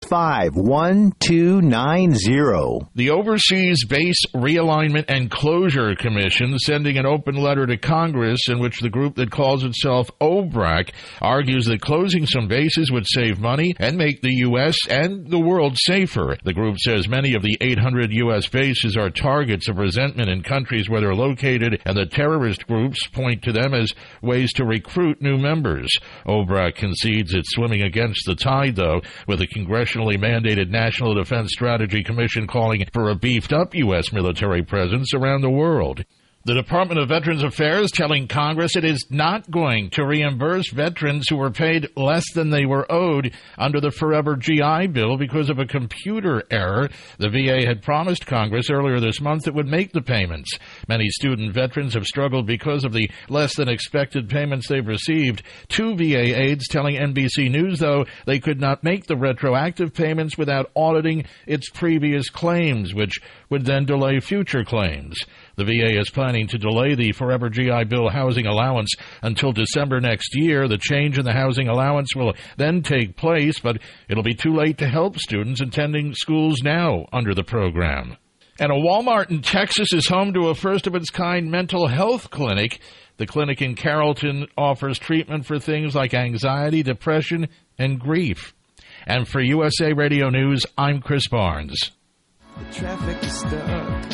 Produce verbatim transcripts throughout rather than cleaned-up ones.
five, one two nine zero. The Overseas Base Realignment and Closure Commission sending an open letter to Congress in which the group that calls itself O B R A C argues that closing some bases would save money and make the U S and the world safer. The group says many of the eight hundred U S bases are targets of resentment in countries where they're located, and the terrorist groups point to them as ways to recruit new members. O B R A C concedes it's swimming against the tide, though, with the congressionally mandated National Defense Strategy Commission calling for a beefed-up U S military presence around the world. The Department of Veterans Affairs telling Congress it is not going to reimburse veterans who were paid less than they were owed under the Forever G I Bill because of a computer error. The V A had promised Congress earlier this month it would make the payments. Many student veterans have struggled because of the less than expected payments they've received. Two V A aides telling N B C News, though, they could not make the retroactive payments without auditing its previous claims, which would then delay future claims. The V A is planning to delay the Forever G I Bill housing allowance until December next year. The change in the housing allowance will then take place, but it'll be too late to help students attending schools now under the program. And a Walmart in Texas is home to a first-of-its-kind mental health clinic. The clinic in Carrollton offers treatment for things like anxiety, depression, and grief. And for U S A Radio News, I'm Chris Barnes. The traffic is stuck.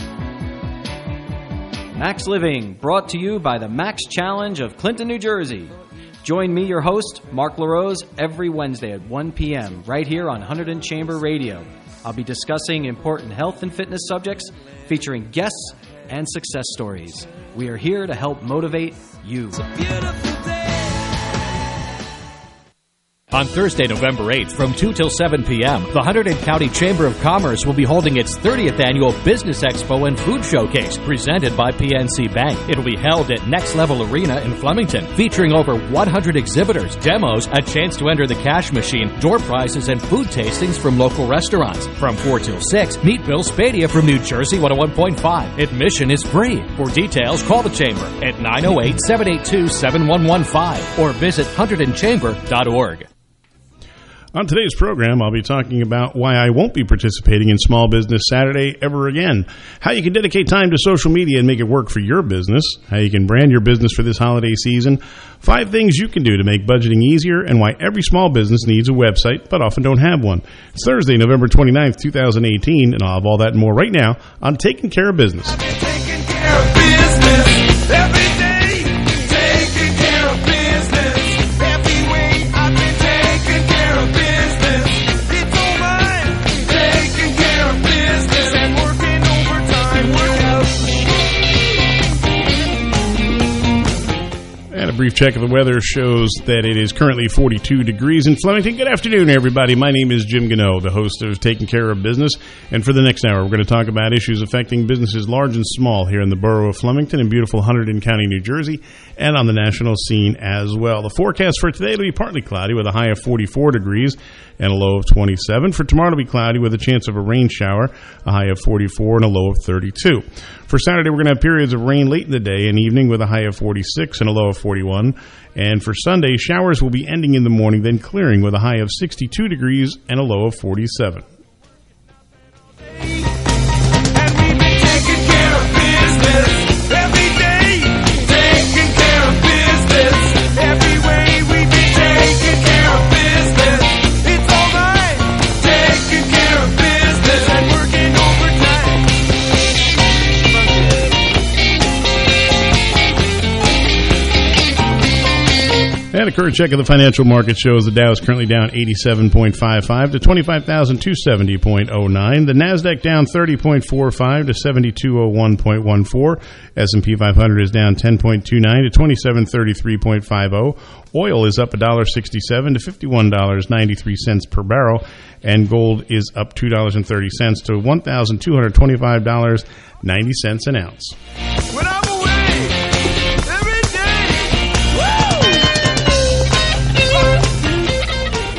Max Living, brought to you by the Max Challenge of Clinton, New Jersey. Join me, your host, Mark LaRose, every Wednesday at one p.m. right here on Hunterdon Chamber Radio. I'll be discussing important health and fitness subjects, featuring guests and success stories. We are here to help motivate you. It's a beautiful day. On Thursday, November eighth, from two till seven p.m., the Hunterdon County Chamber of Commerce will be holding its thirtieth Annual Business Expo and Food Showcase, presented by P N C Bank. It'll be held at Next Level Arena in Flemington, featuring over one hundred exhibitors, demos, a chance to enter the cash machine, door prizes, and food tastings from local restaurants. From four till six, meet Bill Spadia from New Jersey one oh one point five. Admission is free. For details, call the Chamber at nine oh eight, seven eight two, seven one one five or visit hunterdon chamber dot org. On today's program, I'll be talking about why I won't be participating in Small Business Saturday ever again, how you can dedicate time to social media and make it work for your business, how you can brand your business for this holiday season, five things you can do to make budgeting easier, and why every small business needs a website but often don't have one. It's Thursday, November twenty-ninth, twenty eighteen, and I'll have all that and more right now on Taking Care of Business. I've been taking care of business every day, taking care of business every way. I've been taking care of business. It's all mine. Taking care of business and working overtime. Work out. And a brief check of the weather shows that it is currently forty-two degrees in Flemington. Good afternoon, everybody. My name is Jim Gano, the host of Taking Care of Business. And for the next hour, we're going to talk about issues affecting businesses large and small here in the borough of Flemington in beautiful Hunterdon County, New Jersey, and on the national scene as well. The forecast for today will be partly cloudy with a high of forty-four degrees and a low of twenty-seven. For tomorrow, it'll be cloudy with a chance of a rain shower, a high of forty-four and a low of thirty-two. For Saturday, we're going to have periods of rain late in the day and evening with a high of forty-six and a low of forty-one. And for Sunday, showers will be ending in the morning, then clearing with a high of sixty-two degrees and a low of forty-seven. And we've been taking care of business every day, taking care of business every way. We've been taking care of business. It's all right, taking care of business and working overtime. And a current check of the financial market shows the Dow is currently down eighty-seven point five five to twenty-five thousand two hundred seventy point oh nine. The NASDAQ down thirty point four five to seventy-two oh one point one four. S and P five hundred is down ten point two nine to twenty-seven thirty-three point five oh. Oil is up one dollar sixty-seven to fifty-one dollars and ninety-three cents per barrel. And gold is up two dollars and thirty cents to one thousand two hundred twenty-five dollars and ninety cents an ounce. When I'm away every day, woo!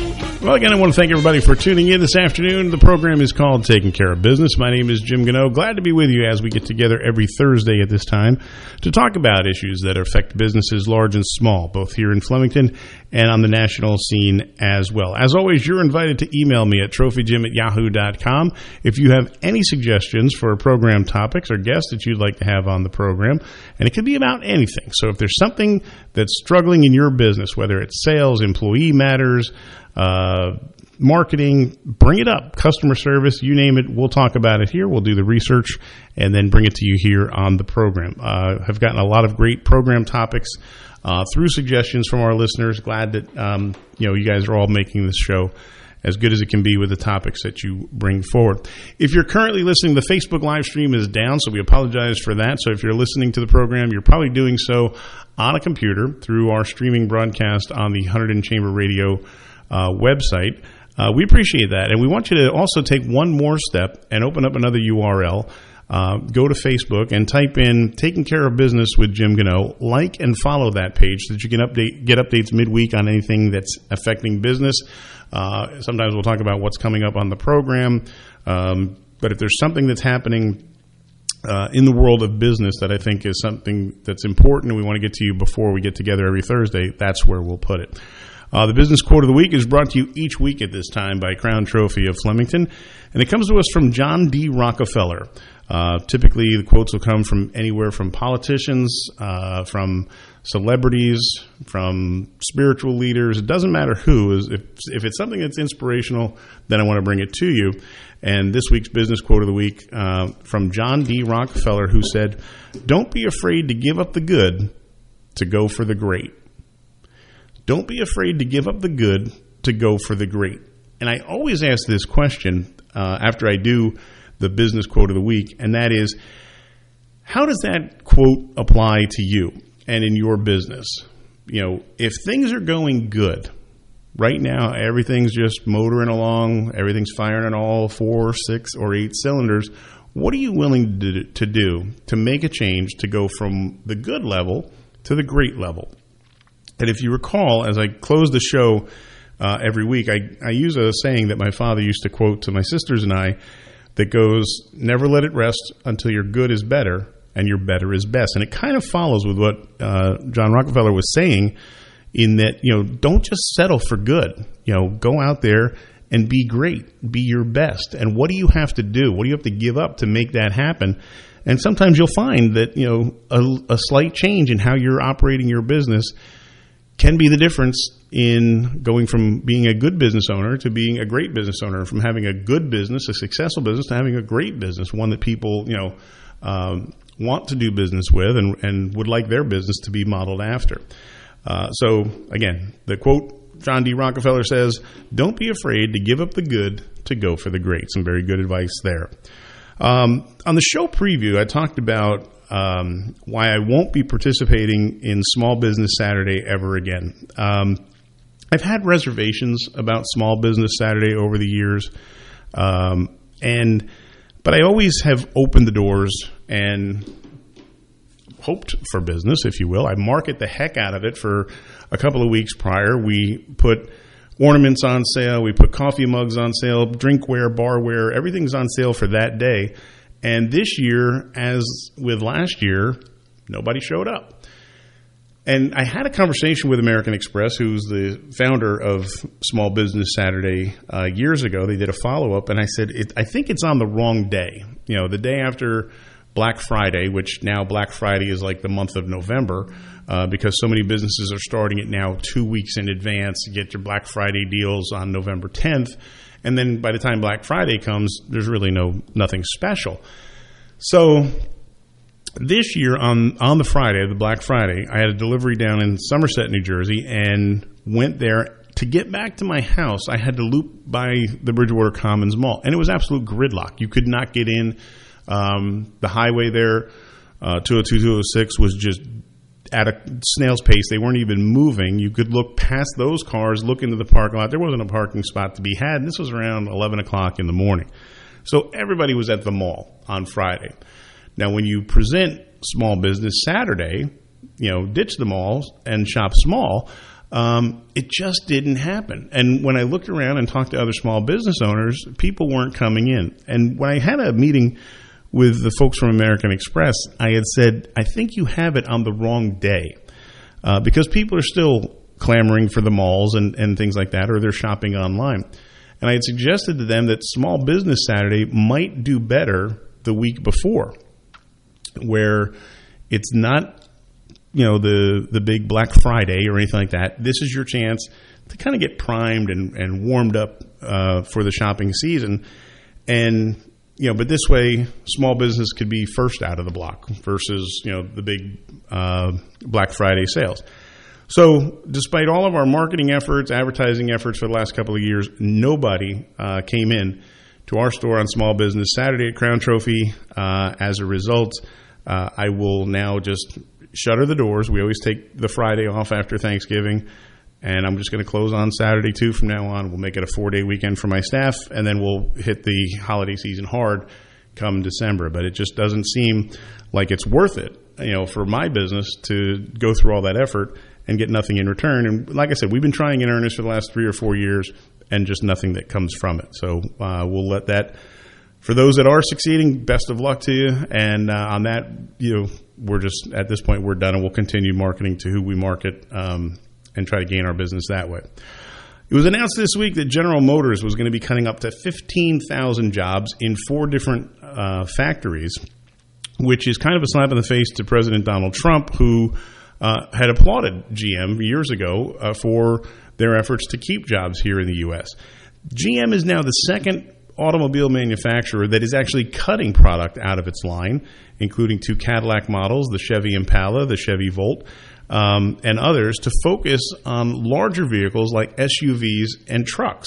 Well, again, I want to thank everybody for tuning in this afternoon. The program is called Taking Care of Business. My name is Jim Gano. Glad to be with you as we get together every Thursday at this time to talk about issues that affect businesses large and small, both here in Flemington and on the national scene as well. As always, you're invited to email me at trophy jim at yahoo dot com if you have any suggestions for program topics or guests that you'd like to have on the program. And it could be about anything. So if there's something that's struggling in your business, whether it's sales, employee matters, Uh, marketing, bring it up. Customer service, you name it. We'll talk about it here. We'll do the research and then bring it to you here on the program. Uh, I've gotten a lot of great program topics uh, through suggestions from our listeners. Glad that um, you know you guys are all making this show as good as it can be with the topics that you bring forward. If you're currently listening, the Facebook live stream is down, so we apologize for that. So if you're listening to the program, you're probably doing so on a computer through our streaming broadcast on the Hunterdon Chamber Radio Uh, website. Uh, we appreciate that. And we want you to also take one more step and open up another U R L. Uh, go to Facebook and type in Taking Care of Business with Jim Gano. Like and follow that page so that you can update get updates midweek on anything that's affecting business. Uh, sometimes we'll talk about what's coming up on the program. Um, but if there's something that's happening uh, in the world of business that I think is something that's important and we want to get to you before we get together every Thursday, that's where we'll put it. Uh, the Business Quote of the Week is brought to you each week at this time by Crown Trophy of Flemington, and it comes to us from John D. Rockefeller. Uh, typically, the quotes will come from anywhere from politicians, uh, from celebrities, from spiritual leaders. It doesn't matter who. If, if it's something that's inspirational, then I want to bring it to you. And this week's Business Quote of the Week uh, from John D. Rockefeller, who said, "Don't be afraid to give up the good to go for the great." Don't be afraid to give up the good to go for the great. And I always ask this question uh, after I do the Business Quote of the Week, and that is, how does that quote apply to you and in your business? You know, if things are going good, right now everything's just motoring along, everything's firing on all four, six, or eight cylinders, what are you willing to, to do to make a change to go from the good level to the great level? And if you recall, as I close the show uh, every week, I, I use a saying that my father used to quote to my sisters and I that goes, "Never let it rest until your good is better and your better is best." And it kind of follows with what uh, John Rockefeller was saying in that, you know, don't just settle for good. You know, go out there and be great, be your best. And what do you have to do? What do you have to give up to make that happen? And sometimes you'll find that, you know, a, a slight change in how you're operating your business can be the difference in going from being a good business owner to being a great business owner, from having a good business, a successful business, to having a great business, one that people, you know, um, want to do business with and, and would like their business to be modeled after. Uh, so, again, the quote, John D. Rockefeller says, "Don't be afraid to give up the good to go for the great." Some very good advice there. Um, on the show preview, I talked about Um, why I won't be participating in Small Business Saturday ever again. Um, I've had reservations about Small Business Saturday over the years, um, and but I always have opened the doors and hoped for business, if you will. I market the heck out of it for a couple of weeks prior. We put ornaments on sale, we put coffee mugs on sale, drinkware, barware, everything's on sale for that day. And this year, as with last year, nobody showed up. And I had a conversation with American Express, who's the founder of Small Business Saturday uh, years ago. They did a follow-up, and I said, it, I think it's on the wrong day. You know, the day after Black Friday, which now Black Friday is like the month of November, uh, because so many businesses are starting it now two weeks in advance to get your Black Friday deals on November tenth. And then by the time Black Friday comes, there's really no nothing special. So this year on, on the Friday, the Black Friday, I had a delivery down in Somerset, New Jersey, and went there. To get back to my house, I had to loop by the Bridgewater Commons Mall, and it was absolute gridlock. You could not get in. Um, the highway there, uh, two oh two, two oh six, was just at a snail's pace. They weren't even moving. You could look past those cars, look into the parking lot. There wasn't a parking spot to be had. And this was around eleven o'clock in the morning. So everybody was at the mall on Friday. Now, when you present Small Business Saturday, you know, ditch the malls and shop small, Um, it just didn't happen. And when I looked around and talked to other small business owners, people weren't coming in. And when I had a meeting with the folks from American Express, I had said, I think you have it on the wrong day, uh, because people are still clamoring for the malls and, and things like that, or they're shopping online. And I had suggested to them that Small Business Saturday might do better the week before, where it's not, you know, the, the big Black Friday or anything like that. This is your chance to kind of get primed and, and warmed up uh, for the shopping season. And, you know, but this way, small business could be first out of the block versus, you know, the big uh, Black Friday sales. So despite all of our marketing efforts, advertising efforts for the last couple of years, nobody uh, came in to our store on Small Business Saturday at Crown Trophy. Uh, as a result, uh, I will now just shutter the doors. We always take the Friday off after Thanksgiving, and I'm just going to close on Saturday too from now on. We'll make it a four-day weekend for my staff, and then we'll hit the holiday season hard come December. But it just doesn't seem like it's worth it, you know, for my business to go through all that effort and get nothing in return. And like I said, we've been trying in earnest for the last three or four years, and just nothing that comes from it. So uh, we'll let that. For those that are succeeding, best of luck to you. And uh, on that, you know, we're just, at this point, we're done, and we'll continue marketing to who we market um, and try to gain our business that way. It was announced this week that General Motors was going to be cutting up to fifteen thousand jobs in four different uh, factories, which is kind of a slap in the face to President Donald Trump, who uh, had applauded G M years ago uh, for their efforts to keep jobs here in the U S. G M is now the second automobile manufacturer that is actually cutting product out of its line, including two Cadillac models, the Chevy Impala, the Chevy Volt, um, and others, to focus on larger vehicles like S U Vs and trucks.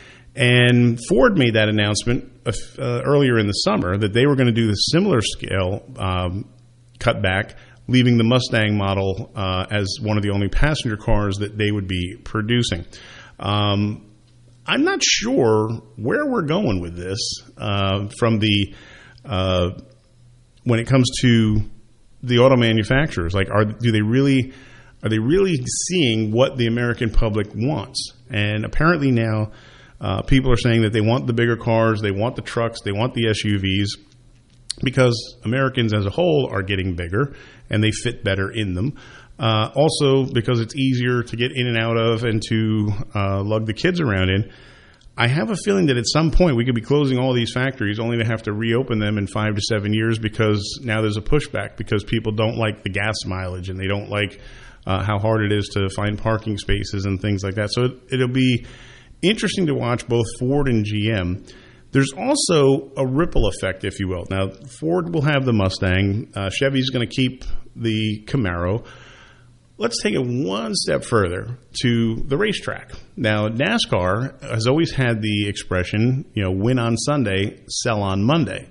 And Ford made that announcement uh, earlier in the summer that they were going to do the similar scale um, cutback, leaving the Mustang model uh, as one of the only passenger cars that they would be producing. Um, I'm not sure where we're going with this uh, from the uh, when it comes to the auto manufacturers. Like, are do they really are they really seeing what the American public wants? And apparently now uh, people are saying that they want the bigger cars, they want the trucks, they want the S U Vs, because Americans as a whole are getting bigger and they fit better in them. Uh, also, because it's easier to get in and out of and to uh, lug the kids around in. I have a feeling that at some point we could be closing all these factories only to have to reopen them in five to seven years because now there's a pushback because people don't like the gas mileage and they don't like uh, how hard it is to find parking spaces and things like that. So it, it'll be interesting to watch both Ford and G M. There's also a ripple effect, if you will. Now, Ford will have the Mustang. Uh, Chevy's going to keep the Camaro. Let's take it one step further to the racetrack. Now, NASCAR has always had the expression, you know, win on Sunday, sell on Monday.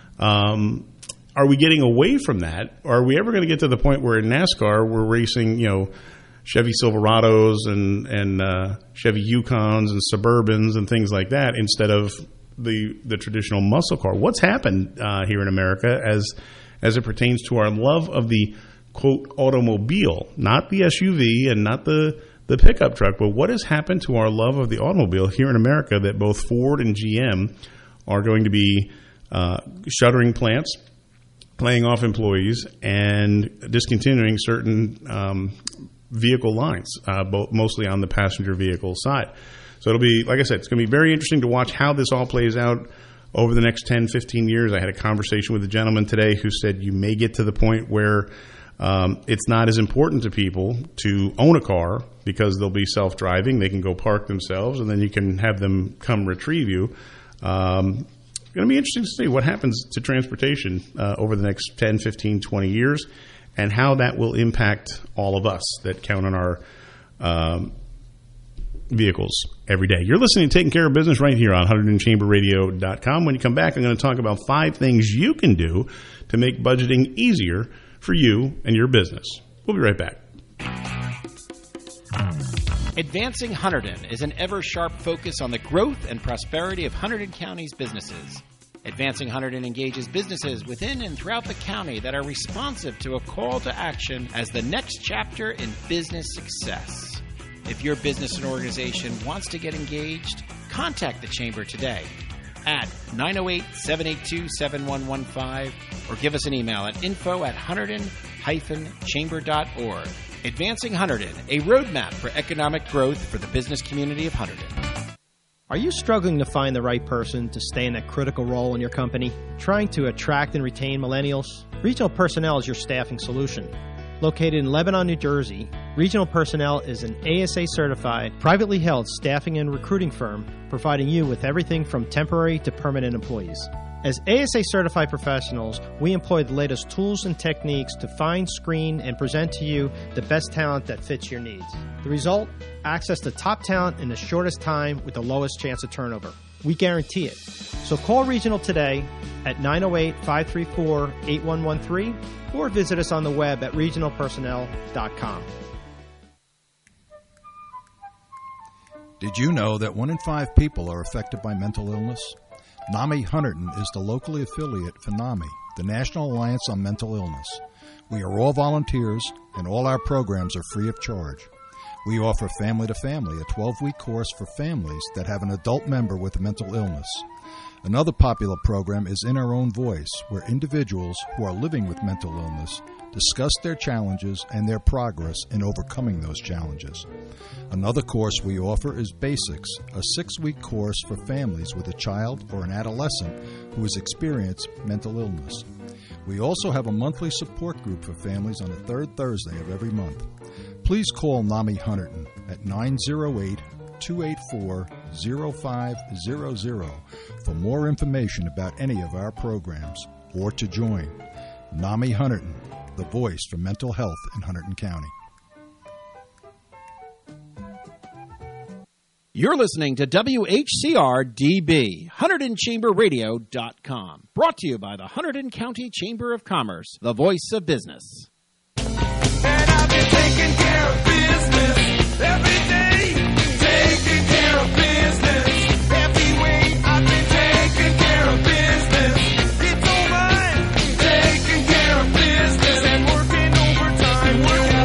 Um, are we getting away from that? Or are we ever going to get to the point where in NASCAR we're racing, you know, Chevy Silverados and, and uh, Chevy Yukons and Suburbans and things like that instead of the the traditional muscle car? What's happened uh, here in America as as it pertains to our love of the quote automobile, not the S U V and not the, the pickup truck, but what has happened to our love of the automobile here in America that both Ford and G M are going to be uh, shuttering plants, laying off employees, and discontinuing certain um, vehicle lines, uh, both mostly on the passenger vehicle side. So it'll be, like I said, it's going to be very interesting to watch how this all plays out over the next ten, fifteen years. I had a conversation with a gentleman today who said you may get to the point where Um, it's not as important to people to own a car because they'll be self-driving. They can go park themselves, and then you can have them come retrieve you. Um, it's going to be interesting to see what happens to transportation uh, over the next ten, fifteen, twenty years and how that will impact all of us that count on our um, vehicles every day. You're listening to Taking Care of Business right here on one hundred chamber radio dot com. When you come back, I'm going to talk about five things you can do to make budgeting easier for you and your business. We'll be right back. Advancing Hunterdon is an ever-sharp focus on the growth and prosperity of Hunterdon County's businesses. Advancing Hunterdon engages businesses within and throughout the county that are responsive to a call to action as the next chapter in business success. If your business and organization wants to get engaged, contact the Chamber today at nine oh eight, seven eight two, seven one one five or give us an email at info at hunterdon dash chamber dot org. Advancing Hunterdon, a roadmap for economic growth for the business community of Hunterdon. Are you struggling to find the right person to stay in a critical role in your company? Trying to attract and retain millennials? Regional Personnel is your staffing solution. Located in Lebanon, New Jersey, Regional Personnel is an A S A-certified, privately held staffing and recruiting firm providing you with everything from temporary to permanent employees. As A S A-certified professionals, we employ the latest tools and techniques to find, screen, and present to you the best talent that fits your needs. The result? Access to top talent in the shortest time with the lowest chance of turnover. We guarantee it. So call Regional today at nine oh eight, five three four, eight one one three or visit us on the web at regional personnel dot com. Did you know that one in five people are affected by mental illness? NAMI Hunterdon is the locally affiliate for NAMI, the National Alliance on Mental Illness. We are all volunteers, and all our programs are free of charge. We offer Family to Family, a twelve-week course for families that have an adult member with a mental illness. Another popular program is In Our Own Voice, where individuals who are living with mental illness discuss their challenges and their progress in overcoming those challenges. Another course we offer is Basics, a six-week course for families with a child or an adolescent who has experienced mental illness. We also have a monthly support group for families on the third Thursday of every month. Please call NAMI Hunterdon at nine oh eight, two eight four, oh five hundred for more information about any of our programs or to join. NAMI Hunterdon, the voice for mental health in Hunterdon County. You're listening to W H C R D B, Hunterdon Chamber Radio dot com. Brought to you by the Hunterdon County Chamber of Commerce, the voice of business. And I've been taking care of business every day. Taking care of business every way. I've been taking care of business. It's all mine. Taking care of business and working overtime. Work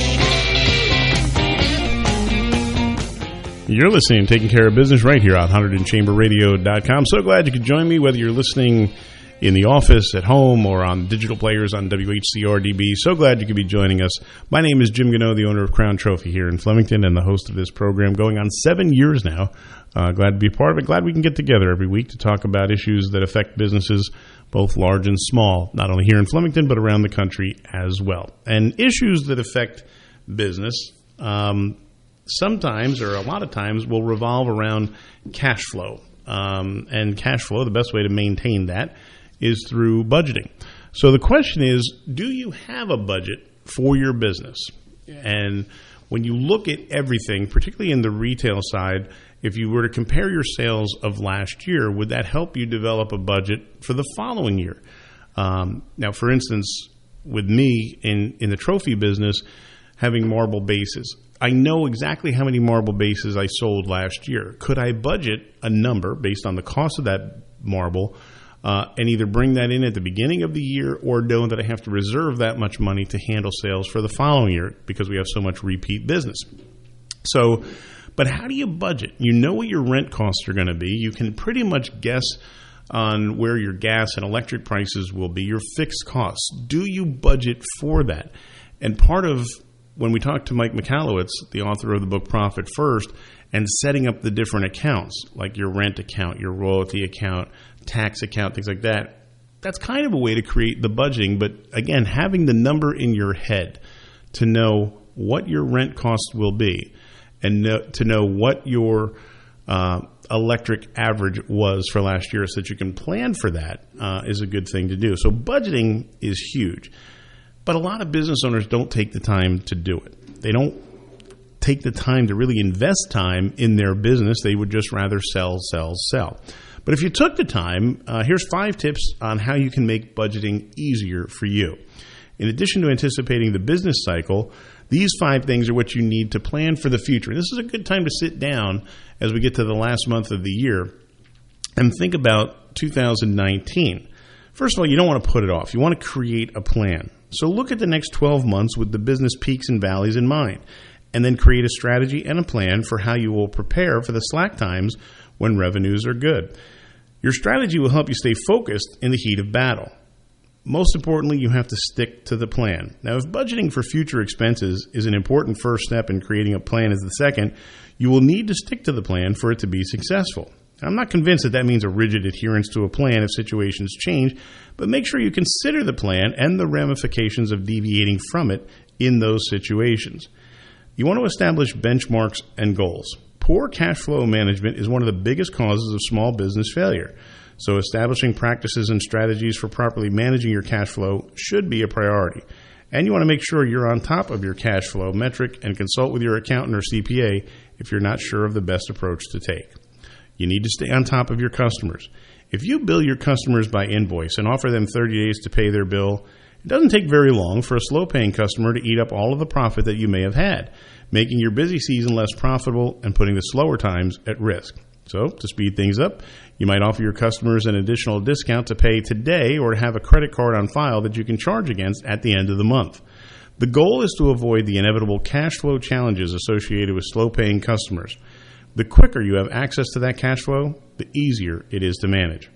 out. You're listening to Taking Care of Business right here on Hunterdon Chamber Radio dot com. So glad you could join me, whether you're listening in the office, at home, or on digital players on W H C R D B. So glad you could be joining us. My name is Jim Gano, the owner of Crown Trophy here in Flemington and the host of this program going on seven years now. Uh, glad to be part of it. Glad we can get together every week to talk about issues that affect businesses, both large and small, not only here in Flemington, but around the country as well. And issues that affect business um, sometimes, or a lot of times, will revolve around cash flow. Um, and cash flow, the best way to maintain that is through budgeting. So the question is, do you have a budget for your business? And when you look at everything, particularly in the retail side, if you were to compare your sales of last year, would that help you develop a budget for the following year? Um, now, for instance, with me in, in the trophy business, having marble bases, I know exactly how many marble bases I sold last year. Could I budget a number based on the cost of that marble Uh, and either bring that in at the beginning of the year or know that I have to reserve that much money to handle sales for the following year because we have so much repeat business? So, but how do you budget? You know what your rent costs are going to be. You can pretty much guess on where your gas and electric prices will be, your fixed costs. Do you budget for that? And part of when we talked to Mike Michalowicz, the author of the book Profit First, and setting up the different accounts, like your rent account, your royalty account, tax account, things like that, that's kind of a way to create the budgeting. But again, having the number in your head to know what your rent cost will be and know, to know what your uh, electric average was for last year so that you can plan for that uh, is a good thing to do. So budgeting is huge. But a lot of business owners don't take the time to do it. They don't take the time to really invest time in their business. They would just rather sell, sell, sell. But if you took the time, uh, here's five tips on how you can make budgeting easier for you. In addition to anticipating the business cycle, these five things are what you need to plan for the future. And this is a good time to sit down as we get to the last month of the year and think about two thousand nineteen. First of all, you don't want to put it off. You want to create a plan. So look at the next twelve months with the business peaks and valleys in mind. and then create a strategy and a plan for how you will prepare for the slack times when revenues are good. Your strategy will help you stay focused in the heat of battle. Most importantly, you have to stick to the plan. Now, if budgeting for future expenses is an important first step and creating a plan is the second, you will need to stick to the plan for it to be successful. I'm not convinced that that means a rigid adherence to a plan if situations change, but make sure you consider the plan and the ramifications of deviating from it in those situations. You want to establish benchmarks and goals. Poor cash flow management is one of the biggest causes of small business failure. So establishing practices and strategies for properly managing your cash flow should be a priority. And you want to make sure you're on top of your cash flow metric and consult with your accountant or C P A if you're not sure of the best approach to take. You need to stay on top of your customers. If you bill your customers by invoice and offer them thirty days to pay their bill, it doesn't take very long for a slow-paying customer to eat up all of the profit that you may have had, making your busy season less profitable and putting the slower times at risk. So, to speed things up, you might offer your customers an additional discount to pay today or to have a credit card on file that you can charge against at the end of the month. The goal is to avoid the inevitable cash flow challenges associated with slow-paying customers. The quicker you have access to that cash flow, the easier it is to manage.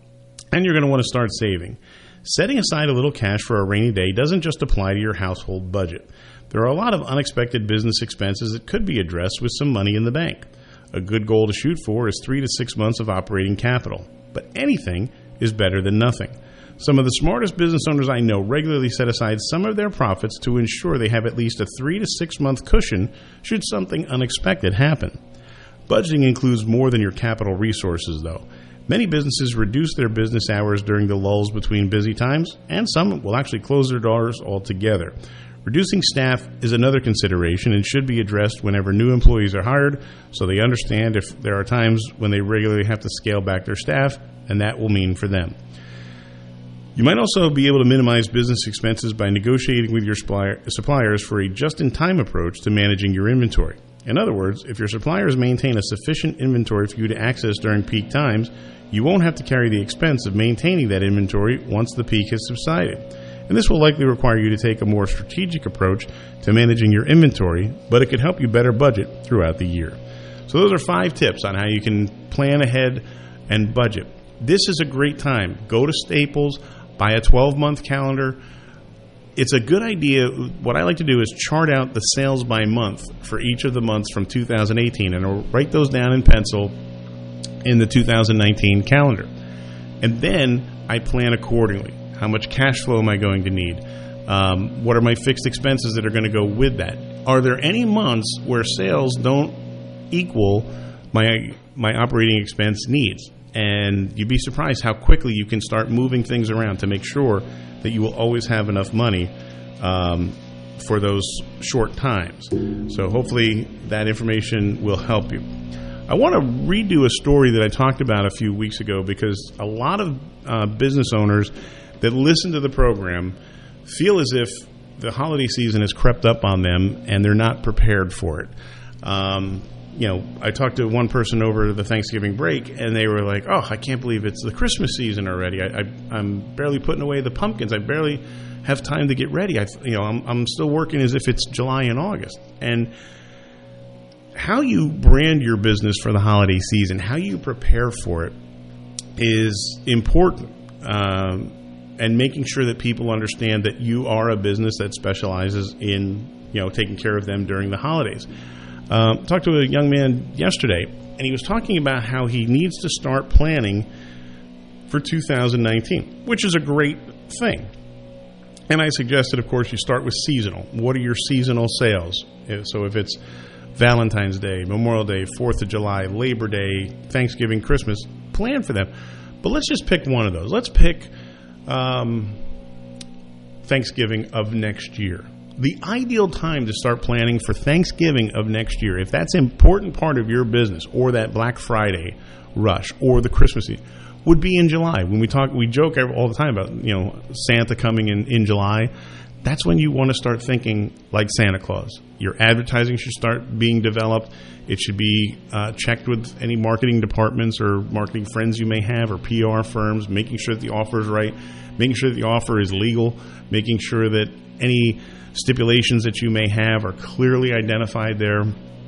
And you're going to want to start saving. Setting aside a little cash for a rainy day doesn't just apply to your household budget. There are a lot of unexpected business expenses that could be addressed with some money in the bank. A good goal to shoot for is three to six months of operating capital. But anything is better than nothing. Some of the smartest business owners I know regularly set aside some of their profits to ensure they have at least a three to six month cushion should something unexpected happen. Budgeting includes more than your capital resources, though. Many businesses reduce their business hours during the lulls between busy times, and some will actually close their doors altogether. Reducing staff is another consideration and should be addressed whenever new employees are hired, so they understand if there are times when they regularly have to scale back their staff, and that will mean for them. You might also be able to minimize business expenses by negotiating with your suppliers for a just-in-time approach to managing your inventory. In other words, if your suppliers maintain a sufficient inventory for you to access during peak times, you won't have to carry the expense of maintaining that inventory once the peak has subsided. And this will likely require you to take a more strategic approach to managing your inventory, but it could help you better budget throughout the year. So those are five tips on how you can plan ahead and budget. This is a great time. Go to Staples, buy a twelve-month calendar. It's a good idea. What I like to do is chart out the sales by month for each of the months from two thousand eighteen, and I'll write those down in pencil in the two thousand nineteen calendar. And then I plan accordingly. How much cash flow am I going to need? Um, what are my fixed expenses that are going to go with that? Are there any months where sales don't equal my my operating expense needs? And you'd be surprised how quickly you can start moving things around to make sure that you will always have enough money um, for those short times. So hopefully that information will help you. I want to redo a story that I talked about a few weeks ago because a lot of uh, business owners that listen to the program feel as if the holiday season has crept up on them and they're not prepared for it. Um, you know, I talked to one person over the Thanksgiving break, and they were like, "Oh, I can't believe it's the Christmas season already. I, I, I'm barely putting away the pumpkins. I barely have time to get ready. I, you know, I'm, I'm still working as if it's July and August." And how you brand your business for the holiday season, how you prepare for it, is important. Um, and making sure that people understand that you are a business that specializes in, you know, taking care of them during the holidays. Um, talked to a young man yesterday, and he was talking about how he needs to start planning for two thousand nineteen, which is a great thing. And I suggested, of course, you start with seasonal. What are your seasonal sales? So if it's Valentine's Day, Memorial Day, fourth of July, Labor Day, Thanksgiving, Christmas, plan for them. But let's just pick one of those. Let's pick Um, Thanksgiving of next year. The ideal time to start planning for Thanksgiving of next year, if that's an important part of your business, or that Black Friday rush, or the Christmas season, would be in July. When we talk, we joke all the time about, you know, Santa coming in, in July. that's when you want to start thinking like Santa Claus. Your advertising should start being developed. It should be uh, checked with any marketing departments or marketing friends you may have or P R firms, making sure that the offer is right, making sure that the offer is legal, making sure that any stipulations that you may have are clearly identified there.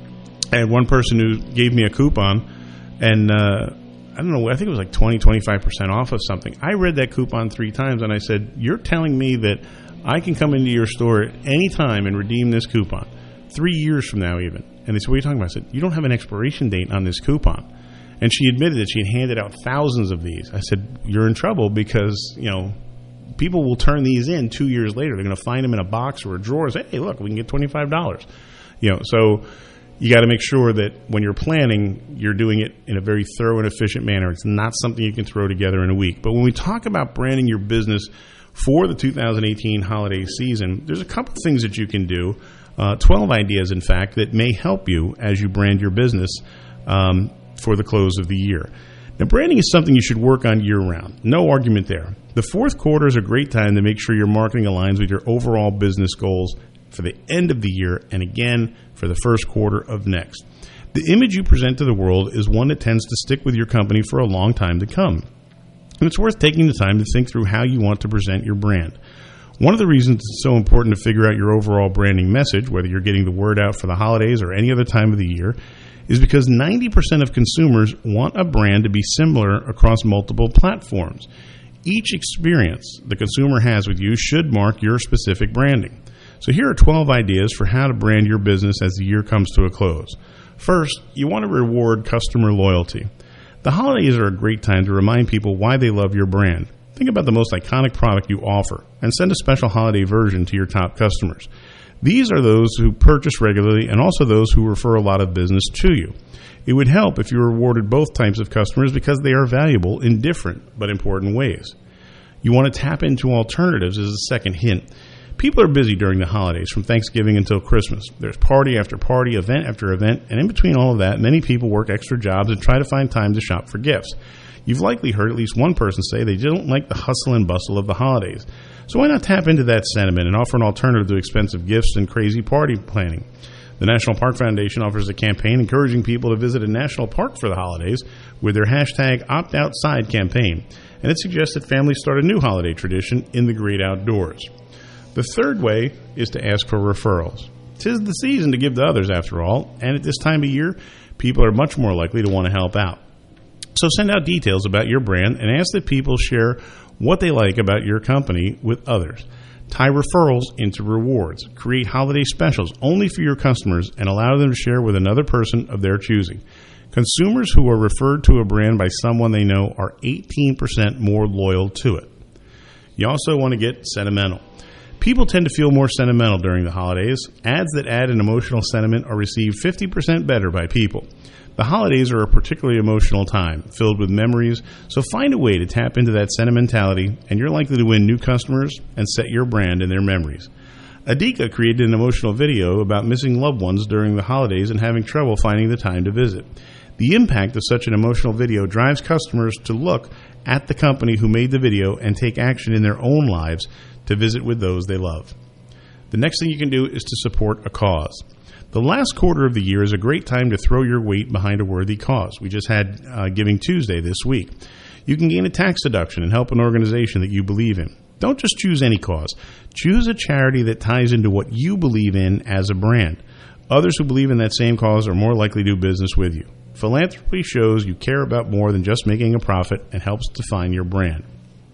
I had one person who gave me a coupon, and uh, I don't know, I think it was like twenty, twenty-five percent off of something. I read that coupon three times, and I said, you're telling me that I can come into your store at any time and redeem this coupon, three years from now even. And they said, what are you talking about? I said, you don't have an expiration date on this coupon. And she admitted that she had handed out thousands of these. I said, you're in trouble because, you know, people will turn these in two years later. They're going to find them in a box or a drawer and say, hey, look, we can get twenty-five dollars. You know, so you got to make sure that when you're planning, you're doing it in a very thorough and efficient manner. It's not something you can throw together in a week. But when we talk about branding your business for the two thousand eighteen holiday season, there's a couple things that you can do, uh, twelve ideas, in fact, that may help you as you brand your business um, for the close of the year. Now, branding is something you should work on year-round. No argument there. The fourth quarter is a great time to make sure your marketing aligns with your overall business goals for the end of the year and, again, for the first quarter of next. The image you present to the world is one that tends to stick with your company for a long time to come. And it's worth taking the time to think through how you want to present your brand. One of the reasons it's so important to figure out your overall branding message, whether you're getting the word out for the holidays or any other time of the year, is because ninety percent of consumers want a brand to be similar across multiple platforms. Each experience the consumer has with you should mark your specific branding. So here are twelve ideas for how to brand your business as the year comes to a close. First, you want to reward customer loyalty. The holidays are a great time to remind people why they love your brand. Think about the most iconic product you offer and send a special holiday version to your top customers. These are those who purchase regularly and also those who refer a lot of business to you. It would help if you rewarded both types of customers because they are valuable in different but important ways. You want to tap into alternatives as a second hint. People are busy during the holidays, from Thanksgiving until Christmas. There's party after party, event after event, and in between all of that, many people work extra jobs and try to find time to shop for gifts. You've likely heard at least one person say they don't like the hustle and bustle of the holidays. So why not tap into that sentiment and offer an alternative to expensive gifts and crazy party planning? The National Park Foundation offers a campaign encouraging people to visit a national park for the holidays with their hashtag Opt Outside campaign, and it suggests that families start a new holiday tradition in the great outdoors. The third way is to ask for referrals. 'Tis the season to give to others, after all, and at this time of year, people are much more likely to want to help out. So send out details about your brand and ask that people share what they like about your company with others. Tie referrals into rewards. Create holiday specials only for your customers and allow them to share with another person of their choosing. Consumers who are referred to a brand by someone they know are eighteen percent more loyal to it. You also want to get sentimental. People tend to feel more sentimental during the holidays. Ads that add an emotional sentiment are received fifty percent better by people. The holidays are a particularly emotional time, filled with memories, so find a way to tap into that sentimentality, and you're likely to win new customers and set your brand in their memories. Adika created an emotional video about missing loved ones during the holidays and having trouble finding the time to visit. The impact of such an emotional video drives customers to look at the company who made the video and take action in their own lives to visit with those they love. The next thing you can do is to support a cause. The last quarter of the year is a great time to throw your weight behind a worthy cause. We just had uh, Giving Tuesday this week. You can gain a tax deduction and help an organization that you believe in. Don't just choose any cause. Choose a charity that ties into what you believe in as a brand. Others who believe in that same cause are more likely to do business with you. Philanthropy shows you care about more than just making a profit and helps define your brand.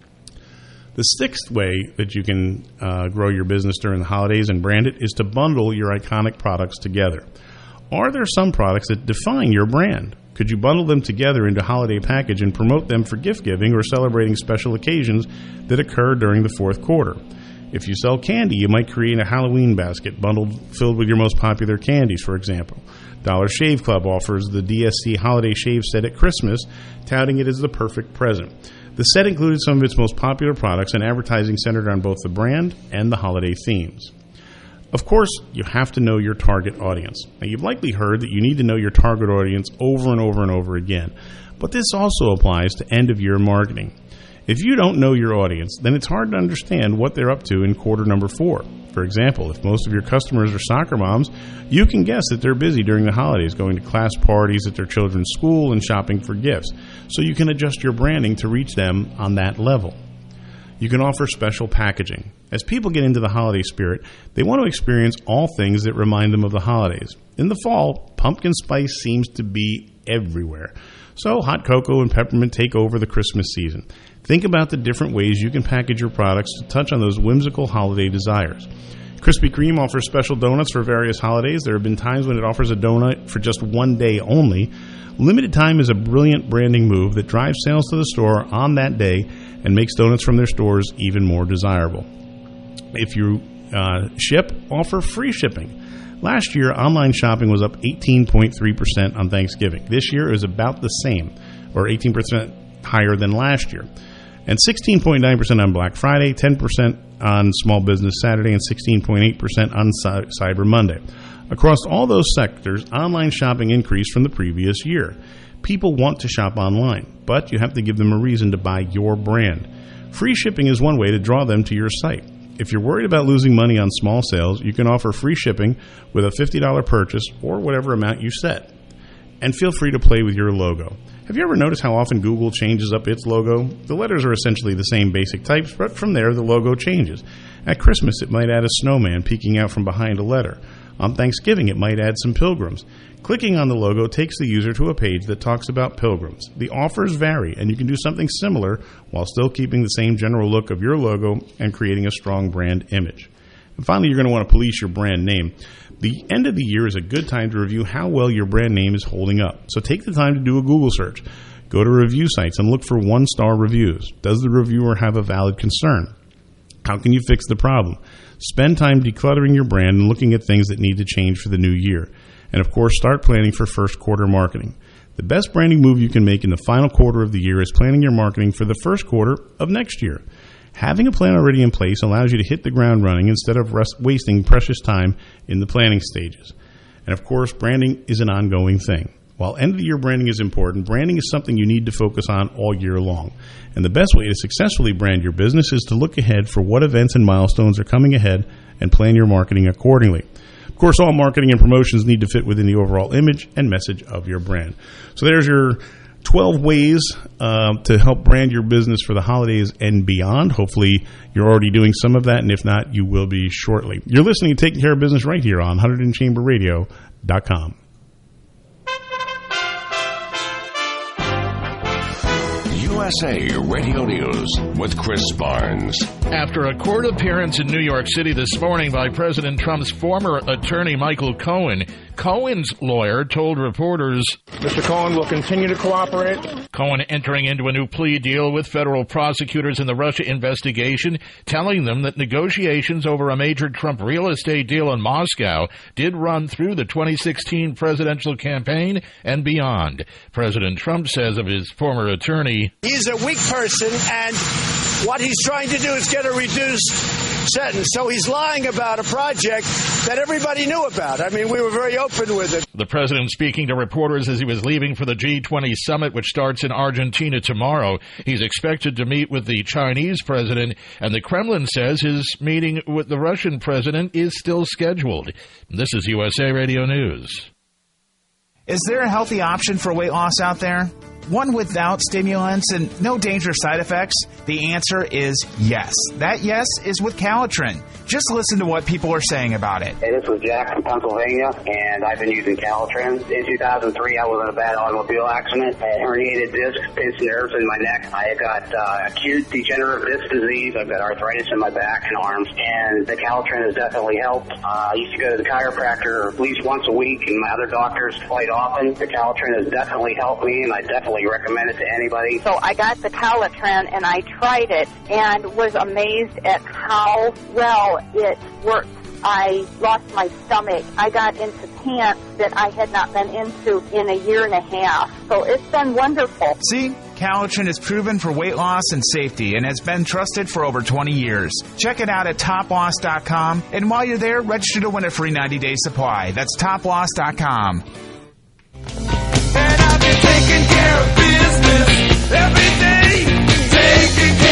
The sixth way that you can uh, grow your business during the holidays and brand it is to bundle your iconic products together. Are there some products that define your brand? Could you bundle them together into a holiday package and promote them for gift giving or celebrating special occasions that occur during the fourth quarter? If you sell candy, you might create a Halloween basket bundled filled with your most popular candies, for example. Dollar Shave Club offers the D S C Holiday Shave Set at Christmas, touting it as the perfect present. The set included some of its most popular products and advertising centered on both the brand and the holiday themes. Of course, you have to know your target audience. Now, you've likely heard that you need to know your target audience over and over and over again, but this also applies to end-of-year marketing. If you don't know your audience, then it's hard to understand what they're up to in quarter number four. For example, if most of your customers are soccer moms, you can guess that they're busy during the holidays going to class parties at their children's school and shopping for gifts, so you can adjust your branding to reach them on that level. You can offer special packaging. As people get into the holiday spirit, they want to experience all things that remind them of the holidays. In the fall, pumpkin spice seems to be everywhere. So hot cocoa and peppermint take over the Christmas season. Think about the different ways you can package your products to touch on those whimsical holiday desires. Krispy Kreme offers special donuts for various holidays. There have been times when it offers a donut for just one day only. Limited time is a brilliant branding move that drives sales to the store on that day and makes donuts from their stores even more desirable. If you uh, ship, offer free shipping. Last year, online shopping was up eighteen point three percent on Thanksgiving. This year, it was about the same, or eighteen percent higher than last year. And sixteen point nine percent on Black Friday, ten percent on Small Business Saturday, and sixteen point eight percent on Cyber Monday. Across all those sectors, online shopping increased from the previous year. People want to shop online, but you have to give them a reason to buy your brand. Free shipping is one way to draw them to your site. If you're worried about losing money on small sales, you can offer free shipping with a fifty dollars purchase or whatever amount you set. And feel free to play with your logo. Have you ever noticed how often Google changes up its logo? The letters are essentially the same basic types, but from there the logo changes. At Christmas, it might add a snowman peeking out from behind a letter. On Thanksgiving, it might add some pilgrims. Clicking on the logo takes the user to a page that talks about pilgrims. The offers vary, and you can do something similar while still keeping the same general look of your logo and creating a strong brand image. And finally, you're going to want to police your brand name. The end of the year is a good time to review how well your brand name is holding up. So take the time to do a Google search. Go to review sites and look for one-star reviews. Does the reviewer have a valid concern? How can you fix the problem? Spend time decluttering your brand and looking at things that need to change for the new year. And of course, start planning for first quarter marketing. The best branding move you can make in the final quarter of the year is planning your marketing for the first quarter of next year. Having a plan already in place allows you to hit the ground running instead of rest- wasting precious time in the planning stages. And of course, branding is an ongoing thing. While end-of-the-year branding is important, branding is something you need to focus on all year long. And the best way to successfully brand your business is to look ahead for what events and milestones are coming ahead and plan your marketing accordingly. Of course, all marketing and promotions need to fit within the overall image and message of your brand. So there's your twelve ways uh, to help brand your business for the holidays and beyond. Hopefully, you're already doing some of that, and if not, you will be shortly. You're listening to Taking Care of Business right here on one hundred chamber radio dot com. U S A Radio News with Chris Barnes. After a court appearance in New York City this morning by President Trump's former attorney Michael Cohen, Cohen's lawyer told reporters, Mister Cohen will continue to cooperate. Cohen entering into a new plea deal with federal prosecutors in the Russia investigation, telling them that negotiations over a major Trump real estate deal in Moscow did run through the twenty sixteen presidential campaign and beyond. President Trump says of his former attorney, he's a weak person, and what he's trying to do is get a reduced sentence. So he's lying about a project that everybody knew about. I mean, we were very open with it. The president speaking to reporters as he was leaving for the G twenty summit, which starts in Argentina tomorrow. He's expected to meet with the Chinese president, and the Kremlin says his meeting with the Russian president is still scheduled. This is U S A Radio News. Is there a healthy option for weight loss out there? One without stimulants and no dangerous side effects? The answer is yes. That yes is with Calitrin. Just listen to what people are saying about it. Hey, this was Jack from Pennsylvania, and I've been using Calitrin. In two thousand three, I was in a bad automobile accident. I had herniated discs, pinched nerves in my neck. I got uh, acute degenerative disc disease. I've got arthritis in my back and arms, and the Calitrin has definitely helped. Uh, I used to go to the chiropractor at least once a week, and my other doctors quite often. The Calitrin has definitely helped me, and I definitely recommend it to anybody. So I got the Calitrin and I tried it and was amazed at how well it worked. I lost my stomach. I got into pants that I had not been into in a year and a half. So it's been wonderful. See, Calitrin is proven for weight loss and safety and has been trusted for over twenty years. Check it out at top loss dot com, and while you're there, register to win a free ninety-day supply. That's top loss dot com. And I've been taking care of business every day, taking care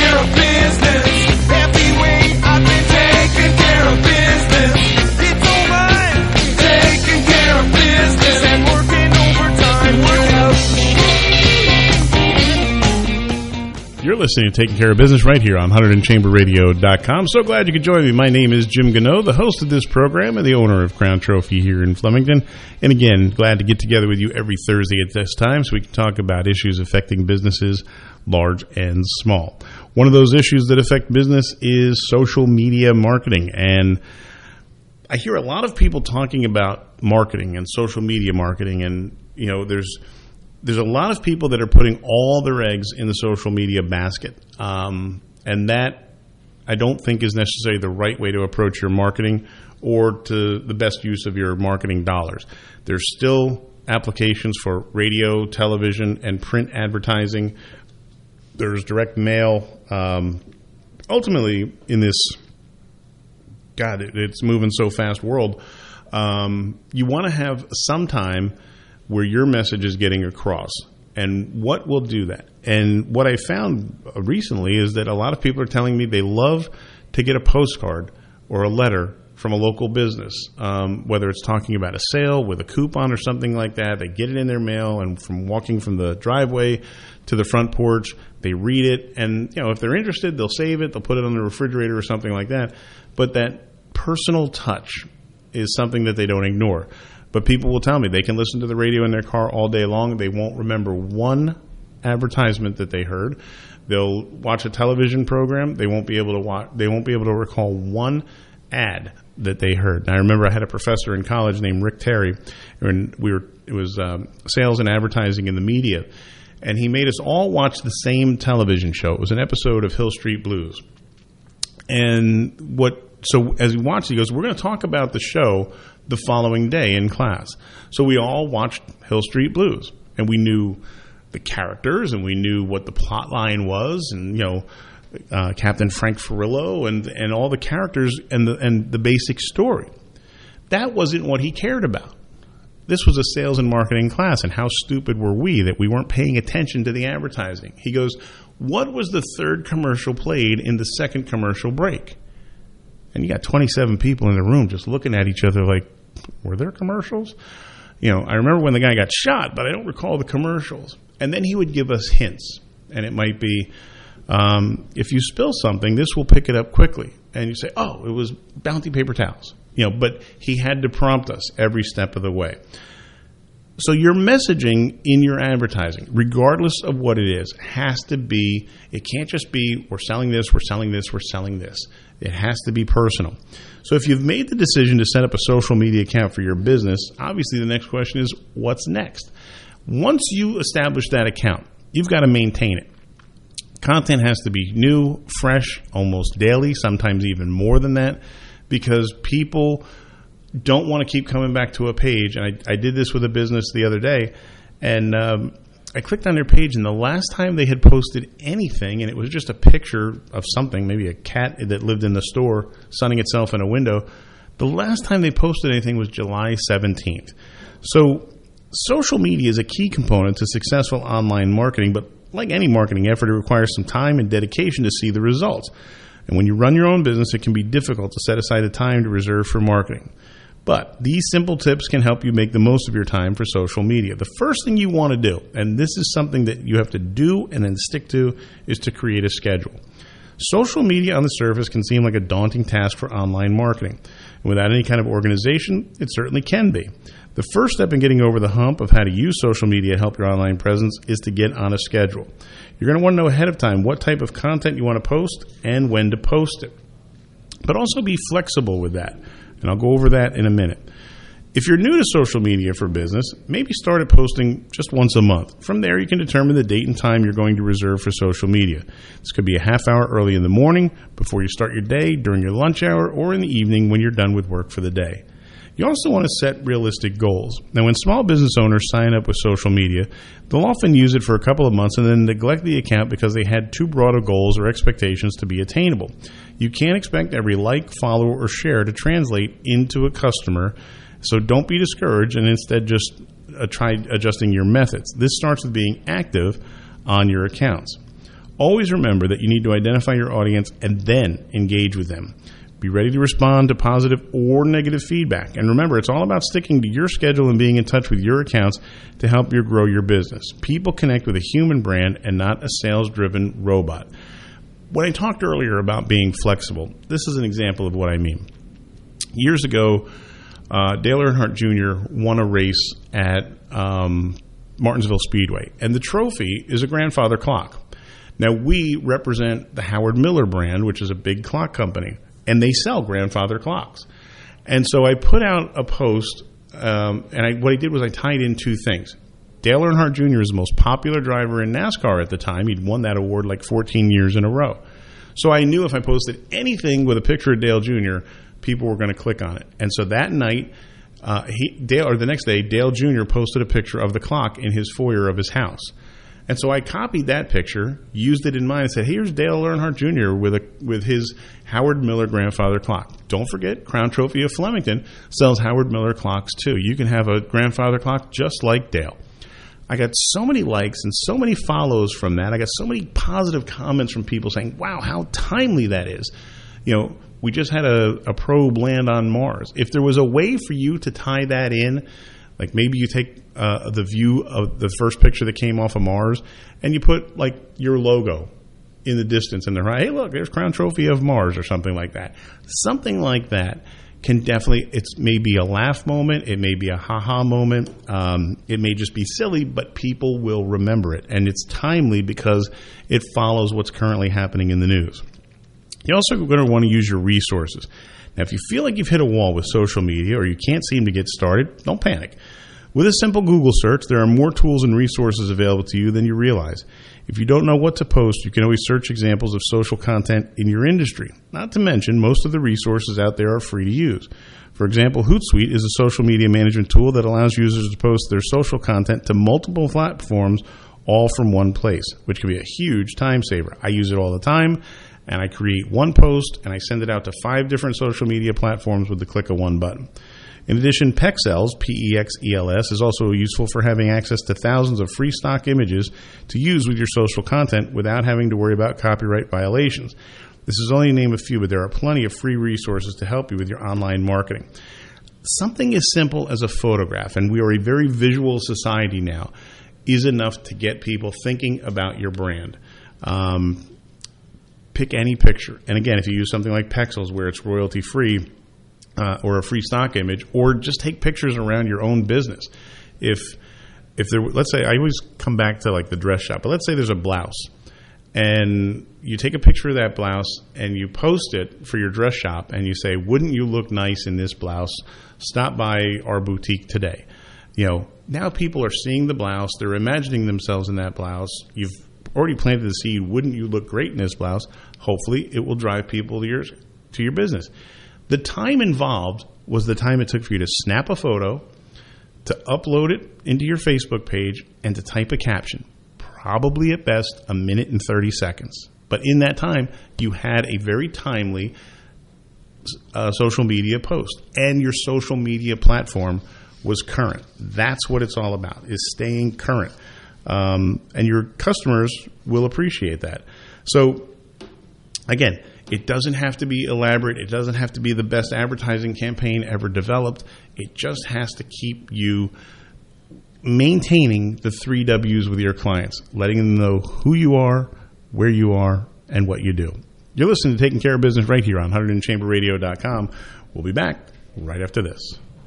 You're listening to Taking Care of Business right here on one hundred chamber radio dot com. So glad you could join me. My name is Jim Gano, the host of this program and the owner of Crown Trophy here in Flemington. And again, glad to get together with you every Thursday at this time so we can talk about issues affecting businesses, large and small. One of those issues that affect business is social media marketing. And I hear a lot of people talking about marketing and social media marketing. And, you know, there's there's a lot of people that are putting all their eggs in the social media basket. Um, and that, I don't think, is necessarily the right way to approach your marketing or to the best use of your marketing dollars. There's still applications for radio, television, and print advertising. There's direct mail. Um, ultimately, in this, God, it, it's moving so fast world, um, you want to have some time where your message is getting across. And what will do that? And what I found recently is that a lot of people are telling me they love to get a postcard or a letter from a local business, um, whether it's talking about a sale with a coupon or something like that. They get it in their mail, and from walking from the driveway to the front porch, they read it. And, you know, if they're interested, they'll save it. They'll put it on the refrigerator or something like that. But that personal touch is something that they don't ignore. But people will tell me they can listen to the radio in their car all day long. They won't remember one advertisement that they heard. They'll watch a television program. They won't be able to watch. They won't be able to recall one ad that they heard. And I remember I had a professor in college named Rick Terry, and we were it was um, sales and advertising in the media, and he made us all watch the same television show. It was an episode of Hill Street Blues. And what so as we watched, he goes, "We're going to talk about the show the following day in class." So we all watched Hill Street Blues, and we knew the characters, and we knew what the plot line was, and, you know, uh, Captain Frank Furillo and and all the characters and the and the basic story. That wasn't what he cared about. This was a sales and marketing class, and how stupid were we that we weren't paying attention to the advertising? He goes, "What was the third commercial played in the second commercial break?" And you got twenty-seven people in the room just looking at each other like, were there commercials? You know, I remember when the guy got shot, but I don't recall the commercials. And then he would give us hints. And it might be, um, if you spill something, this will pick it up quickly. And you say, oh, it was Bounty paper towels. You know, but he had to prompt us every step of the way. So your messaging in your advertising, regardless of what it is, has to be, it can't just be, we're selling this, we're selling this, we're selling this. It has to be personal. So if you've made the decision to set up a social media account for your business, obviously the next question is, what's next? Once you establish that account, you've got to maintain it. Content has to be new, fresh, almost daily, sometimes even more than that, because people don't want to keep coming back to a page. And I, I did this with a business the other day, and um, I clicked on their page, and the last time they had posted anything, and it was just a picture of something, maybe a cat that lived in the store sunning itself in a window, the last time they posted anything was July seventeenth. So social media is a key component to successful online marketing, but like any marketing effort, it requires some time and dedication to see the results. And when you run your own business, it can be difficult to set aside a time to reserve for marketing. But these simple tips can help you make the most of your time for social media. The first thing you want to do, and this is something that you have to do and then stick to, is to create a schedule. Social media on the surface can seem like a daunting task for online marketing. And without any kind of organization, it certainly can be. The first step in getting over the hump of how to use social media to help your online presence is to get on a schedule. You're going to want to know ahead of time what type of content you want to post and when to post it. But also be flexible with that. And I'll go over that in a minute. If you're new to social media for business, maybe start at posting just once a month. From there, you can determine the date and time you're going to reserve for social media. This could be a half hour early in the morning, before you start your day, during your lunch hour, or in the evening when you're done with work for the day. You also want to set realistic goals. Now, when small business owners sign up with social media, they'll often use it for a couple of months and then neglect the account because they had too broad of goals or expectations to be attainable. You can't expect every like, follow, or share to translate into a customer, so don't be discouraged and instead just uh, try adjusting your methods. This starts with being active on your accounts. Always remember that you need to identify your audience and then engage with them. Be ready to respond to positive or negative feedback. And remember, it's all about sticking to your schedule and being in touch with your accounts to help you grow your business. People connect with a human brand and not a sales-driven robot. When I talked earlier about being flexible, this is an example of what I mean. Years ago, uh, Dale Earnhardt Junior won a race at um, Martinsville Speedway, and the trophy is a grandfather clock. Now, we represent the Howard Miller brand, which is a big clock company, and they sell grandfather clocks. And so I put out a post, um, and I, what I did was I tied in two things. Dale Earnhardt Junior is the most popular driver in NASCAR at the time. He'd won that award like fourteen years in a row. So I knew if I posted anything with a picture of Dale Junior, people were going to click on it. And so that night, uh, he, Dale, or the next day, Dale Junior posted a picture of the clock in his foyer of his house. And so I copied that picture, used it in mine, and said, here's Dale Earnhardt Junior with a with his Howard Miller grandfather clock. Don't forget, Crown Trophy of Flemington sells Howard Miller clocks too. You can have a grandfather clock just like Dale. I got so many likes and so many follows from that. I got so many positive comments from people saying, wow, how timely that is. You know, we just had a, a probe land on Mars. If there was a way for you to tie that in, like maybe you take uh, the view of the first picture that came off of Mars and you put like your logo in the distance and they're right, hey, look, there's Crown Trophy of Mars or something like that. Something like that can definitely, it's maybe a laugh moment, it may be a ha-ha moment, um, it may just be silly, but people will remember it. And it's timely because it follows what's currently happening in the news. You're also going to want to use your resources. Now, if you feel like you've hit a wall with social media or you can't seem to get started, don't panic. With a simple Google search, there are more tools and resources available to you than you realize. If you don't know what to post, you can always search examples of social content in your industry. Not to mention, most of the resources out there are free to use. For example, Hootsuite is a social media management tool that allows users to post their social content to multiple platforms all from one place, which can be a huge time saver. I use it all the time. And I create one post, and I send it out to five different social media platforms with the click of one button. In addition, Pexels, P E X E L S, is also useful for having access to thousands of free stock images to use with your social content without having to worry about copyright violations. This is only to name a few, but there are plenty of free resources to help you with your online marketing. Something as simple as a photograph, and we are a very visual society now, is enough to get people thinking about your brand. Um, Pick any picture. And again, if you use something like Pexels where it's royalty free uh, or a free stock image, or just take pictures around your own business. If if there, let's say, I always come back to like the dress shop, but let's say there's a blouse and you take a picture of that blouse and you post it for your dress shop and you say, wouldn't you look nice in this blouse? Stop by our boutique today. You know, now people are seeing the blouse, they're imagining themselves in that blouse. You've already planted the seed, wouldn't you look great in this blouse? Hopefully it will drive people to your, to your business. The time involved was the time it took for you to snap a photo, to upload it into your Facebook page, and to type a caption. Probably at best a minute and thirty seconds. But in that time, you had a very timely uh, social media post. And your social media platform was current. That's what it's all about, is staying current. Um, and your customers will appreciate that. So, again, it doesn't have to be elaborate. It doesn't have to be the best advertising campaign ever developed. It just has to keep you maintaining the three W's with your clients, letting them know who you are, where you are, and what you do. You're listening to Taking Care of Business right here on one hundred chamber radio dot com. We'll be back right after this.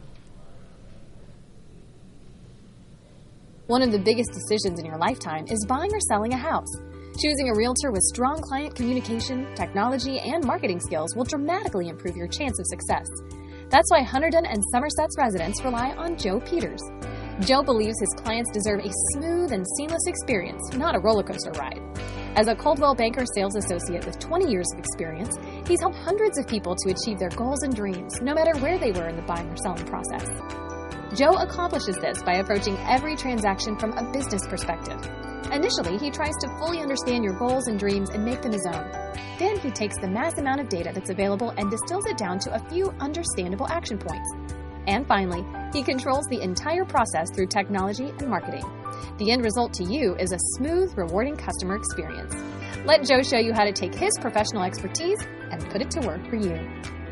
One of the biggest decisions in your lifetime is buying or selling a house. Choosing a realtor with strong client communication, technology, and marketing skills will dramatically improve your chance of success. That's why Hunterdon and Somerset's residents rely on Joe Peters. Joe believes his clients deserve a smooth and seamless experience, not a roller coaster ride. As a Coldwell Banker sales associate with twenty years of experience, he's helped hundreds of people to achieve their goals and dreams, no matter where they were in the buying or selling process. Joe accomplishes this by approaching every transaction from a business perspective. Initially, he tries to fully understand your goals and dreams and make them his own. Then he takes the mass amount of data that's available and distills it down to a few understandable action points. And finally, he controls the entire process through technology and marketing. The end result to you is a smooth, rewarding customer experience. Let Joe show you how to take his professional expertise and put it to work for you.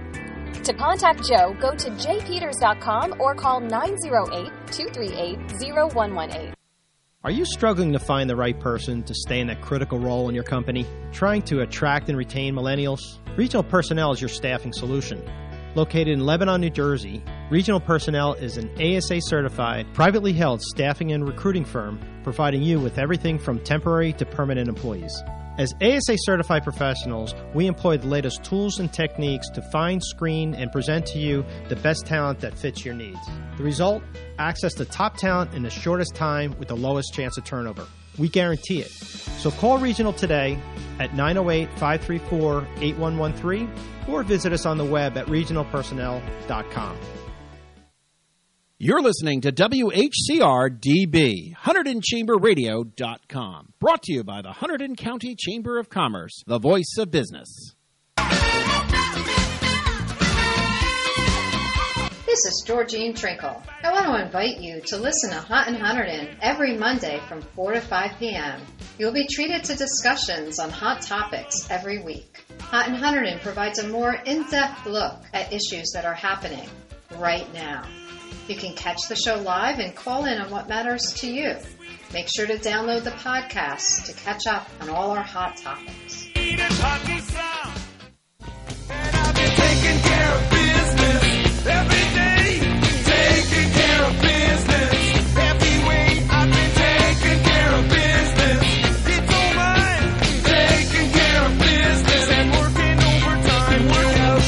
To contact Joe, go to j peters dot com or call nine oh eight, two three eight, oh one one eight. Are you struggling to find the right person to stay in that critical role in your company? Trying to attract and retain millennials? Regional Personnel is your staffing solution. Located in Lebanon, New Jersey, Regional Personnel is an A S A-certified, privately held staffing and recruiting firm providing you with everything from temporary to permanent employees. As A S A-certified professionals, we employ the latest tools and techniques to find, screen, and present to you the best talent that fits your needs. The result? Access to top talent in the shortest time with the lowest chance of turnover. We guarantee it. So call Regional today at nine oh eight, five three four, eight one one three or visit us on the web at regional personnel dot com. You're listening to W H C R D B, Hunterdon Chamber Radio dot com. Brought to you by the Hunterdon County Chamber of Commerce, the voice of business. This is Georgine Trinkle. I want to invite you to listen to Hunt and Hunterdon every Monday from four to five p.m. You'll be treated to discussions on hot topics every week. Hunt and Hunterdon provides a more in-depth look at issues that are happening right now. You can catch the show live and call in on what matters to you. Make sure to download the podcast to catch up on all our hot topics. And I've been taking care of business every day. Taking care of business every way. I've been taking care of business. It's all mine. Taking care of business and working overtime. Work out.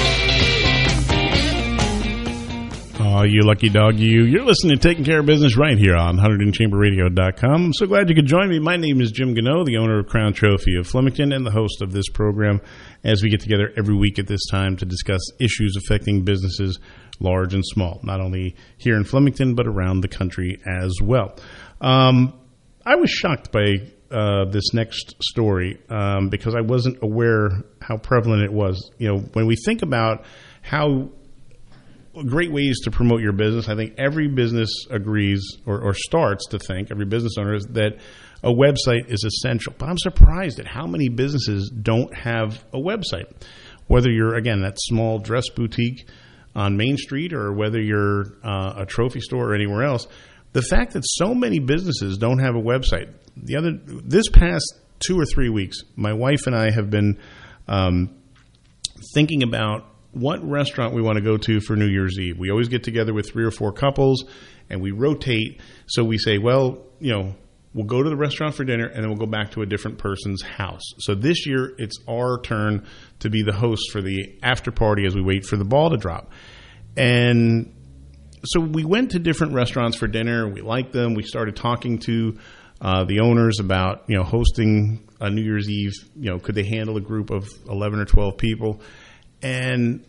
Oh, you lucky dog, you. You're listening to Taking Care of Business right here on Hunterdon Chamber Radio dot com. I'm so glad you could join me. My name is Jim Gano, the owner of Crown Trophy of Flemington and the host of this program as we get together every week at this time to discuss issues affecting businesses large and small, not only here in Flemington but around the country as well. Um, I was shocked by uh, this next story um, because I wasn't aware how prevalent it was. You know, when we think about how great ways to promote your business, I think every business agrees or, or starts to think, every business owner, is that a website is essential. But I'm surprised at how many businesses don't have a website. Whether you're, again, that small dress boutique on Main Street or whether you're uh, a trophy store or anywhere else, the fact that so many businesses don't have a website. The other, this past two or three weeks, my wife and I have been um, thinking about what restaurant we want to go to for New Year's Eve. We always get together with three or four couples, and we rotate. So we say, well, you know, we'll go to the restaurant for dinner, and then we'll go back to a different person's house. So this year, it's our turn to be the host for the after party as we wait for the ball to drop. And so we went to different restaurants for dinner. We liked them. We started talking to uh, the owners about, you know, hosting a New Year's Eve. You know, could they handle a group of eleven or twelve people? And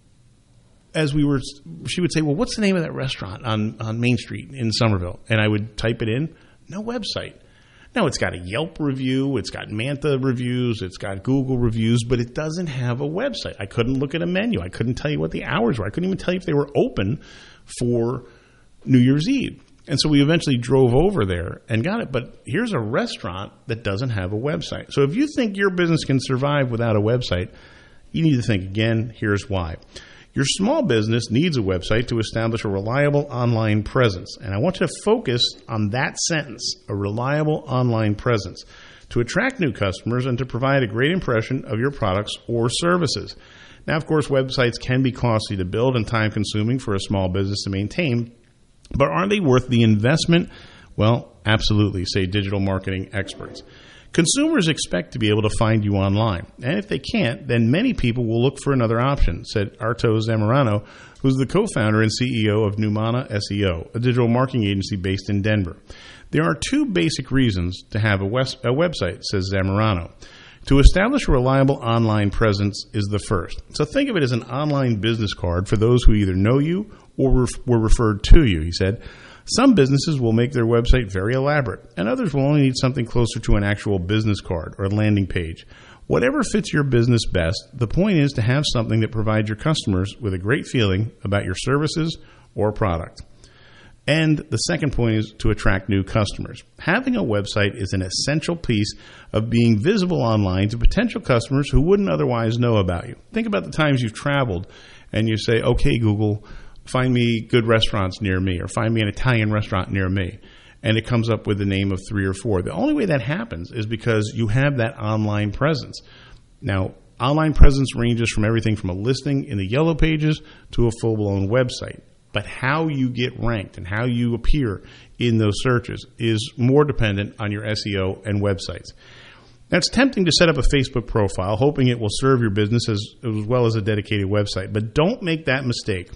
as we were, she would say, well, what's the name of that restaurant on, on Main Street in Somerville? And I would type it in. No website. Now, it's got a Yelp review. It's got Manta reviews. It's got Google reviews, but it doesn't have a website. I couldn't look at a menu. I couldn't tell you what the hours were. I couldn't even tell you if they were open for New Year's Eve. And so we eventually drove over there and got it. But here's a restaurant that doesn't have a website. So if you think your business can survive without a website, you need to think again. Here's why. Your small business needs a website to establish a reliable online presence. And I want you to focus on that sentence, a reliable online presence, to attract new customers and to provide a great impression of your products or services. Now, of course, websites can be costly to build and time-consuming for a small business to maintain, but are they worth the investment? Well, absolutely, say digital marketing experts. Consumers expect to be able to find you online. And if they can't, then many people will look for another option, said Arto Zamorano, who's the co-founder and C E O of Numana S E O, a digital marketing agency based in Denver. There are two basic reasons to have a, west, a website, says Zamorano. To establish a reliable online presence is the first. So think of it as an online business card for those who either know you or ref- were referred to you, he said. Some businesses will make their website very elaborate, and others will only need something closer to an actual business card or landing page. Whatever fits your business best, the point is to have something that provides your customers with a great feeling about your services or product. And the second point is to attract new customers. Having a website is an essential piece of being visible online to potential customers who wouldn't otherwise know about you. Think about the times you've traveled and you say, okay, Google, find me good restaurants near me, or find me an Italian restaurant near me. And it comes up with the name of three or four. The only way that happens is because you have that online presence. Now, online presence ranges from everything from a listing in the yellow pages to a full-blown website. But how you get ranked and how you appear in those searches is more dependent on your S E O and websites. Now, it's tempting to set up a Facebook profile, hoping it will serve your business as, as well as a dedicated website. But don't make that mistake.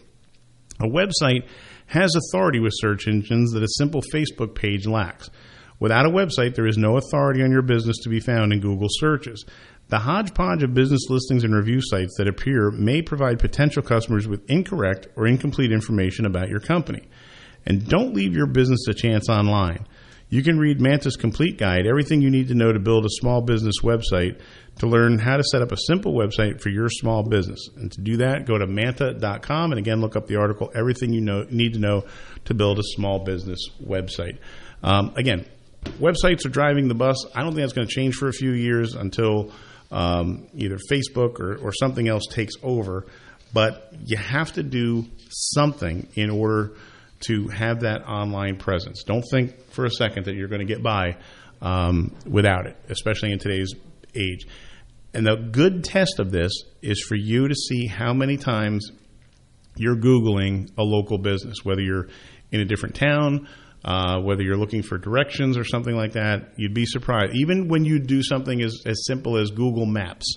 A website has authority with search engines that a simple Facebook page lacks. Without a website, there is no authority on your business to be found in Google searches. The hodgepodge of business listings and review sites that appear may provide potential customers with incorrect or incomplete information about your company. And don't leave your business to chance online. You can read Manta's complete guide, everything you need to know to build a small business website, to learn how to set up a simple website for your small business. And to do that, go to manta dot com and again look up the article, Everything You know, Need to Know to Build a Small Business Website. Um, again, websites are driving the bus. I don't think that's going to change for a few years until Um, either Facebook or, or something else takes over, but you have to do something in order to have that online presence. Don't think for a second that you're going to get by um, without it, especially in today's age. And the good test of this is for you to see how many times you're Googling a local business, whether you're in a different town, Uh, whether you're looking for directions or something like that. You'd be surprised. Even when you do something as, as simple as Google Maps,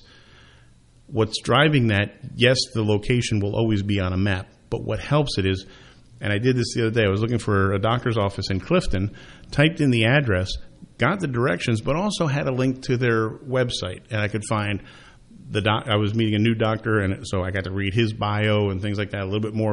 what's driving that, yes, the location will always be on a map, but what helps it is, and I did this the other day, I was looking for a doctor's office in Clifton, typed in the address, got the directions, but also had a link to their website, and I could find the doc. I was meeting a new doctor, and so I got to read his bio and things like that, a little bit more